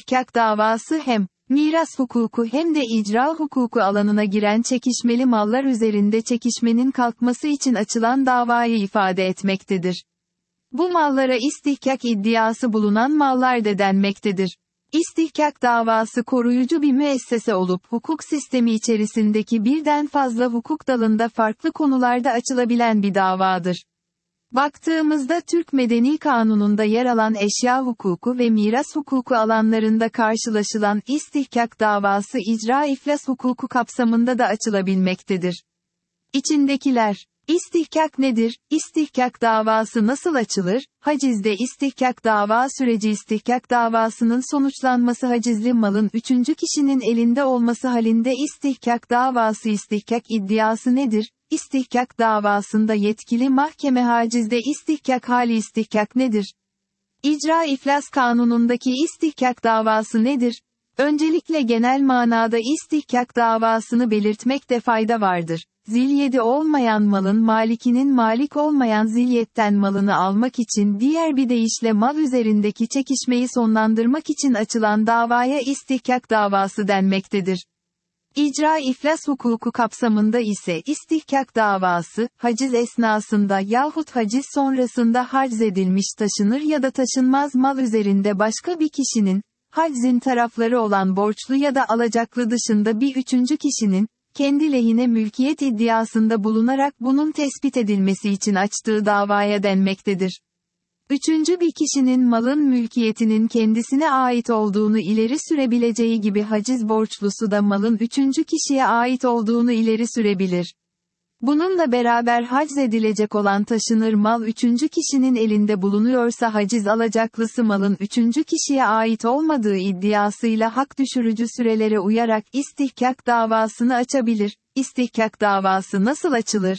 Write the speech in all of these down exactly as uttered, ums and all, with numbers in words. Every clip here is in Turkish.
İstihkak davası hem miras hukuku hem de icra hukuku alanına giren çekişmeli mallar üzerinde çekişmenin kalkması için açılan davayı ifade etmektedir. Bu mallara istihkak iddiası bulunan mallar da denmektedir. İstihkak davası koruyucu bir müessese olup hukuk sistemi içerisindeki birden fazla hukuk dalında farklı konularda açılabilen bir davadır. Baktığımızda Türk Medeni Kanunu'nda yer alan eşya hukuku ve miras hukuku alanlarında karşılaşılan istihkak davası icra iflas hukuku kapsamında da açılabilmektedir. İçindekiler. İstihkak nedir? İstihkak davası nasıl açılır? Hacizde istihkak dava süreci istihkak davasının sonuçlanması hacizli malın üçüncü kişinin elinde olması halinde istihkak davası istihkak iddiası nedir? İstihkak davasında yetkili mahkeme hacizde istihkak hali istihkak nedir? İcra iflas kanunundaki istihkak davası nedir? Öncelikle genel manada istihkak davasını belirtmekte fayda vardır. Zilyeti olmayan malın malikinin malik olmayan zilyetten malını almak için diğer bir deyişle mal üzerindeki çekişmeyi sonlandırmak için açılan davaya istihkak davası denmektedir. İcra iflas hukuku kapsamında ise istihkak davası, haciz esnasında yahut haciz sonrasında harz edilmiş taşınır ya da taşınmaz mal üzerinde başka bir kişinin, haczin tarafları olan borçlu ya da alacaklı dışında bir üçüncü kişinin, kendi lehine mülkiyet iddiasında bulunarak bunun tespit edilmesi için açtığı davaya denmektedir. Üçüncü bir kişinin malın mülkiyetinin kendisine ait olduğunu ileri sürebileceği gibi haciz borçlusu da malın üçüncü kişiye ait olduğunu ileri sürebilir. Bununla beraber haciz edilecek olan taşınır mal üçüncü kişinin elinde bulunuyorsa haciz alacaklısı malın üçüncü kişiye ait olmadığı iddiasıyla hak düşürücü sürelere uyarak istihkak davasını açabilir. İstihkak davası nasıl açılır?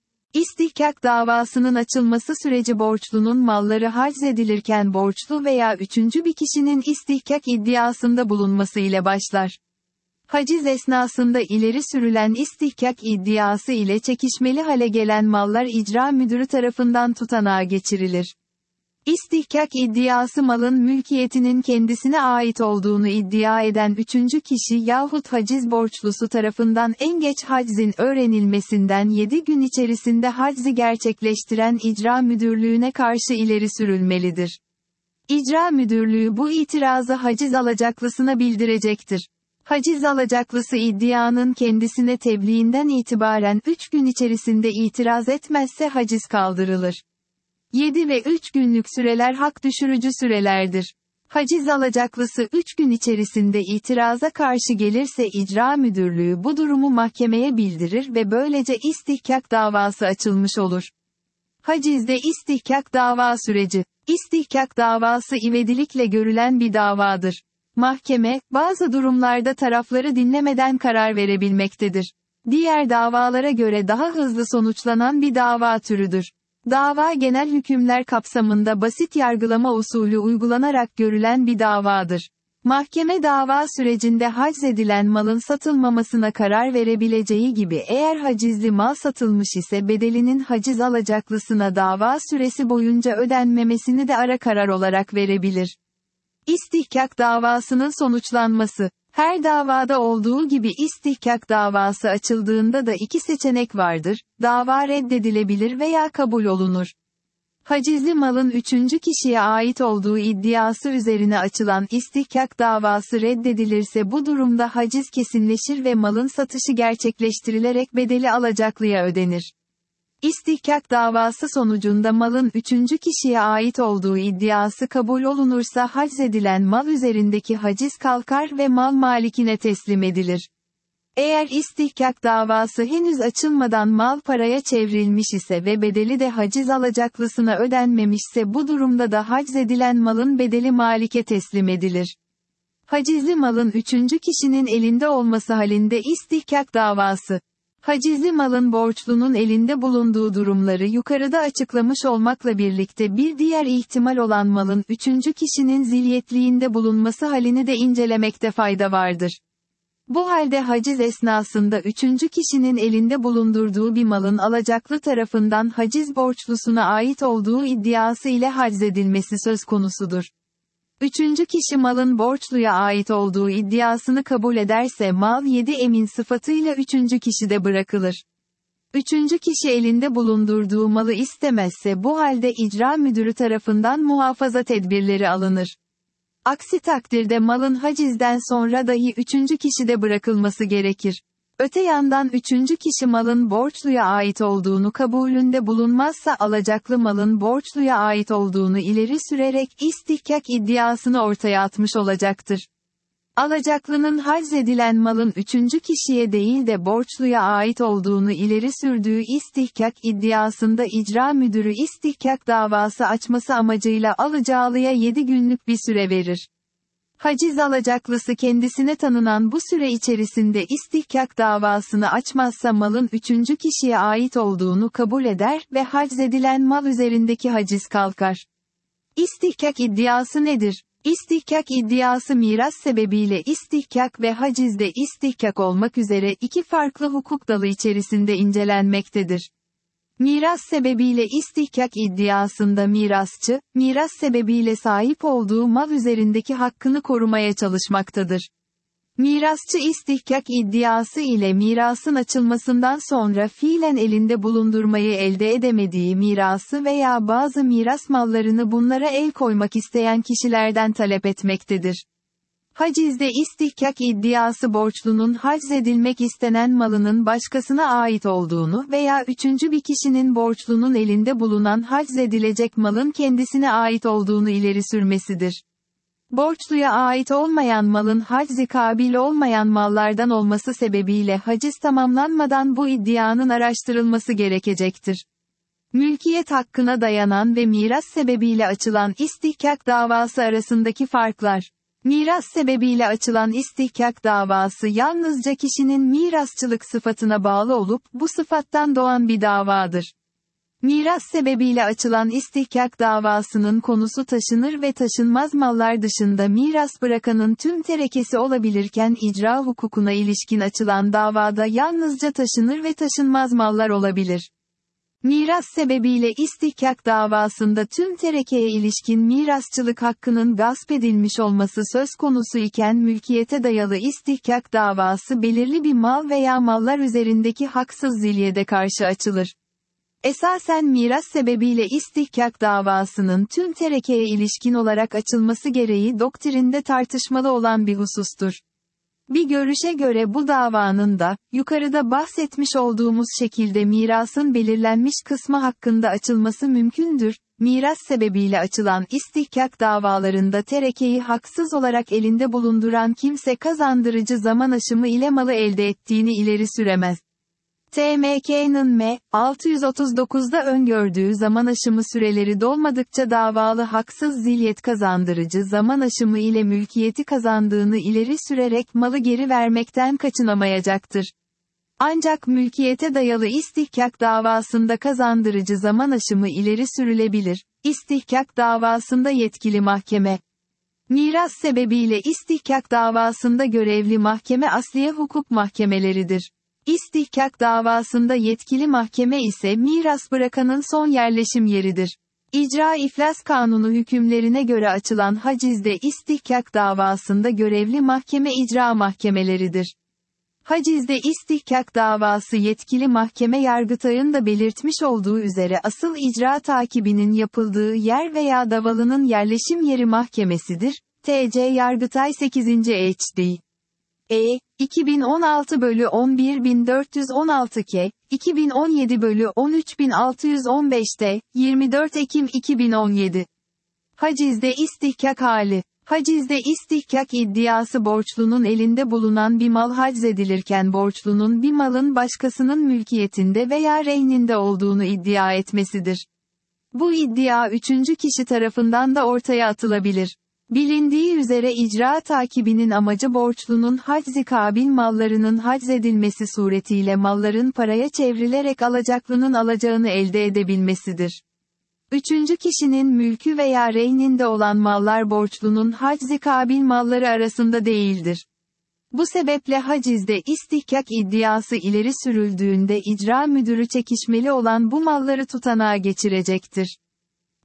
İstihkak davasının açılması süreci borçlunun malları haciz edilirken borçlu veya üçüncü bir kişinin istihkak iddiasında bulunması ile başlar. Haciz esnasında ileri sürülen istihkak iddiası ile çekişmeli hale gelen mallar icra müdürü tarafından tutanağa geçirilir. İstihkak iddiası malın mülkiyetinin kendisine ait olduğunu iddia eden üçüncü kişi yahut haciz borçlusu tarafından en geç haczin öğrenilmesinden yedi gün içerisinde haczi gerçekleştiren icra müdürlüğüne karşı ileri sürülmelidir. İcra müdürlüğü bu itirazı haciz alacaklısına bildirecektir. Haciz alacaklısı iddianın kendisine tebliğinden itibaren üç gün içerisinde itiraz etmezse haciz kaldırılır. yedi ve üç günlük süreler hak düşürücü sürelerdir. Haciz alacaklısı üç gün içerisinde itiraza karşı gelirse icra müdürlüğü bu durumu mahkemeye bildirir ve böylece istihkak davası açılmış olur. Hacizde istihkak dava süreci. İstihkak davası ivedilikle görülen bir davadır. Mahkeme, bazı durumlarda tarafları dinlemeden karar verebilmektedir. Diğer davalara göre daha hızlı sonuçlanan bir dava türüdür. Dava genel hükümler kapsamında basit yargılama usulü uygulanarak görülen bir davadır. Mahkeme dava sürecinde haciz edilen malın satılmamasına karar verebileceği gibi eğer hacizli mal satılmış ise bedelinin haciz alacaklısına dava süresi boyunca ödenmemesini de ara karar olarak verebilir. İstihkak davasının sonuçlanması. Her davada olduğu gibi istihkak davası açıldığında da iki seçenek vardır, dava reddedilebilir veya kabul olunur. Hacizli malın üçüncü kişiye ait olduğu iddiası üzerine açılan istihkak davası reddedilirse bu durumda haciz kesinleşir ve malın satışı gerçekleştirilerek bedeli alacaklıya ödenir. İstihkak davası sonucunda malın üçüncü kişiye ait olduğu iddiası kabul olunursa haciz edilen mal üzerindeki haciz kalkar ve mal malikine teslim edilir. Eğer istihkak davası henüz açılmadan mal paraya çevrilmiş ise ve bedeli de haciz alacaklısına ödenmemişse bu durumda da haciz edilen malın bedeli malike teslim edilir. Hacizli malın üçüncü kişinin elinde olması halinde istihkak davası. Hacizli malın borçlunun elinde bulunduğu durumları yukarıda açıklamış olmakla birlikte bir diğer ihtimal olan malın üçüncü kişinin zilyetliğinde bulunması halini de incelemekte fayda vardır. Bu halde haciz esnasında üçüncü kişinin elinde bulundurduğu bir malın alacaklı tarafından haciz borçlusuna ait olduğu iddiası ile haczedilmesi söz konusudur. Üçüncü kişi malın borçluya ait olduğu iddiasını kabul ederse mal yedi emin sıfatıyla üçüncü kişide bırakılır. Üçüncü kişi elinde bulundurduğu malı istemezse bu halde icra müdürü tarafından muhafaza tedbirleri alınır. Aksi takdirde malın hacizden sonra dahi üçüncü kişide bırakılması gerekir. Öte yandan üçüncü kişi malın borçluya ait olduğunu kabulünde bulunmazsa alacaklı malın borçluya ait olduğunu ileri sürerek istihkak iddiasını ortaya atmış olacaktır. Alacaklının haciz edilen malın üçüncü kişiye değil de borçluya ait olduğunu ileri sürdüğü istihkak iddiasında icra müdürü istihkak davası açması amacıyla alacaklıya yedi günlük bir süre verir. Haciz alacaklısı kendisine tanınan bu süre içerisinde istihkak davasını açmazsa malın üçüncü kişiye ait olduğunu kabul eder ve haciz edilen mal üzerindeki haciz kalkar. İstihkak iddiası nedir? İstihkak iddiası miras sebebiyle istihkak ve hacizde istihkak olmak üzere iki farklı hukuk dalı içerisinde incelenmektedir. Miras sebebiyle istihkak iddiasında mirasçı, miras sebebiyle sahip olduğu mal üzerindeki hakkını korumaya çalışmaktadır. Mirasçı istihkak iddiası ile mirasın açılmasından sonra fiilen elinde bulundurmayı elde edemediği mirası veya bazı miras mallarını bunlara el koymak isteyen kişilerden talep etmektedir. Hacizde istihkak iddiası borçlunun haciz edilmek istenen malının başkasına ait olduğunu veya üçüncü bir kişinin borçlunun elinde bulunan haciz edilecek malın kendisine ait olduğunu ileri sürmesidir. Borçluya ait olmayan malın haczi kabil olmayan mallardan olması sebebiyle haciz tamamlanmadan bu iddianın araştırılması gerekecektir. Mülkiyet hakkına dayanan ve miras sebebiyle açılan istihkak davası arasındaki farklar. Miras sebebiyle açılan istihkak davası yalnızca kişinin mirasçılık sıfatına bağlı olup bu sıfattan doğan bir davadır. Miras sebebiyle açılan istihkak davasının konusu taşınır ve taşınmaz mallar dışında miras bırakanın tüm terekesi olabilirken icra hukukuna ilişkin açılan davada yalnızca taşınır ve taşınmaz mallar olabilir. Miras sebebiyle istihkak davasında tüm terekeye ilişkin mirasçılık hakkının gasp edilmiş olması söz konusu iken mülkiyete dayalı istihkak davası belirli bir mal veya mallar üzerindeki haksız zilyede karşı açılır. Esasen miras sebebiyle istihkak davasının tüm terekeye ilişkin olarak açılması gereği doktrinde tartışmalı olan bir husustur. Bir görüşe göre bu davanın da, yukarıda bahsetmiş olduğumuz şekilde mirasın belirlenmiş kısmı hakkında açılması mümkündür. Miras sebebiyle açılan istihkak davalarında terekeyi haksız olarak elinde bulunduran kimse kazandırıcı zaman aşımı ile malı elde ettiğini ileri süremez. T M K'nın M altı yüz otuz dokuzda öngördüğü zaman aşımı süreleri dolmadıkça davalı haksız zilyet kazandırıcı zaman aşımı ile mülkiyeti kazandığını ileri sürerek malı geri vermekten kaçınamayacaktır. Ancak mülkiyete dayalı istihkak davasında kazandırıcı zaman aşımı ileri sürülebilir. İstihkak davasında yetkili mahkeme. Miras sebebiyle istihkak davasında görevli mahkeme asliye hukuk mahkemeleridir. İstihkak davasında yetkili mahkeme ise miras bırakanın son yerleşim yeridir. İcra iflas kanunu hükümlerine göre açılan hacizde istihkak davasında görevli mahkeme icra mahkemeleridir. Hacizde istihkak davası yetkili mahkeme Yargıtay'ın da belirtmiş olduğu üzere asıl icra takibinin yapıldığı yer veya davalının yerleşim yeri mahkemesidir. T C Yargıtay sekizinci H D. E. iki bin on altı bölü on bir bin dört yüz on altı K, iki bin on yedi bölü on üç bin altı yüz on beş T, yirmi dört Ekim iki bin on yedi. Hacizde istihkak hali. Hacizde istihkak iddiası borçlunun elinde bulunan bir mal haciz edilirken borçlunun bir malın başkasının mülkiyetinde veya rehninde olduğunu iddia etmesidir. Bu iddia üçüncü kişi tarafından da ortaya atılabilir. Bilindiği üzere icra takibinin amacı borçlunun haczi kabil mallarının haciz edilmesi suretiyle malların paraya çevrilerek alacaklının alacağını elde edebilmesidir. Üçüncü kişinin mülkü veya rehninde olan mallar borçlunun haczi kabil malları arasında değildir. Bu sebeple hacizde istihkak iddiası ileri sürüldüğünde icra müdürü çekişmeli olan bu malları tutanağa geçirecektir.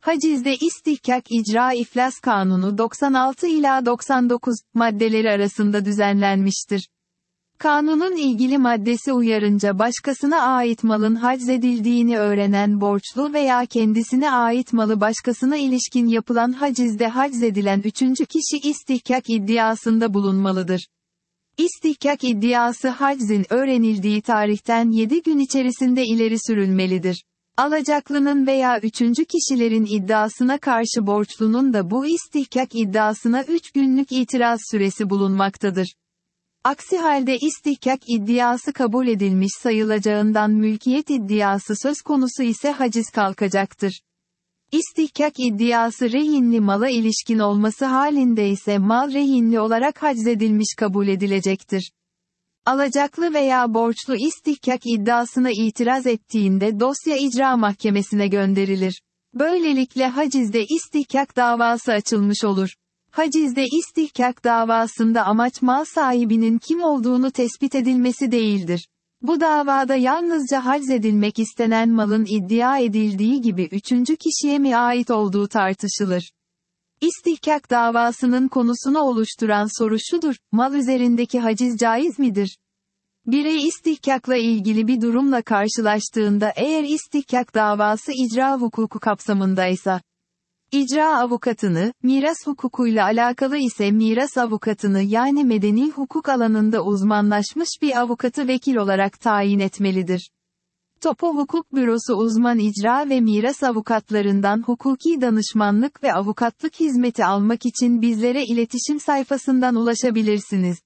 Hacizde istihkak icra iflas kanunu doksan altı ila doksan dokuz maddeleri arasında düzenlenmiştir. Kanunun ilgili maddesi uyarınca başkasına ait malın haczedildiğini öğrenen borçlu veya kendisine ait malı başkasına ilişkin yapılan hacizde haczedilen üçüncü kişi istihkak iddiasında bulunmalıdır. İstihkak iddiası haczin öğrenildiği tarihten yedi gün içerisinde ileri sürülmelidir. Alacaklının veya üçüncü kişilerin iddiasına karşı borçlunun da bu istihkak iddiasına üç günlük itiraz süresi bulunmaktadır. Aksi halde istihkak iddiası kabul edilmiş sayılacağından mülkiyet iddiası söz konusu ise haciz kalkacaktır. İstihkak iddiası rehinli mala ilişkin olması halinde ise mal rehinli olarak haczedilmiş kabul edilecektir. Alacaklı veya borçlu istihkak iddiasına itiraz ettiğinde dosya icra mahkemesine gönderilir. Böylelikle hacizde istihkak davası açılmış olur. Hacizde istihkak davasında amaç mal sahibinin kim olduğunu tespit edilmesi değildir. Bu davada yalnızca haczedilmek istenen malın iddia edildiği gibi üçüncü kişiye mi ait olduğu tartışılır. İstihkak davasının konusunu oluşturan soru şudur: mal üzerindeki haciz caiz midir? Birey istihkakla ilgili bir durumla karşılaştığında eğer istihkak davası icra hukuku kapsamındaysa, İcra avukatını, miras hukukuyla alakalı ise miras avukatını yani medeni hukuk alanında uzmanlaşmış bir avukatı vekil olarak tayin etmelidir. Topo Hukuk Bürosu uzman icra ve miras avukatlarından hukuki danışmanlık ve avukatlık hizmeti almak için bizlere iletişim sayfasından ulaşabilirsiniz.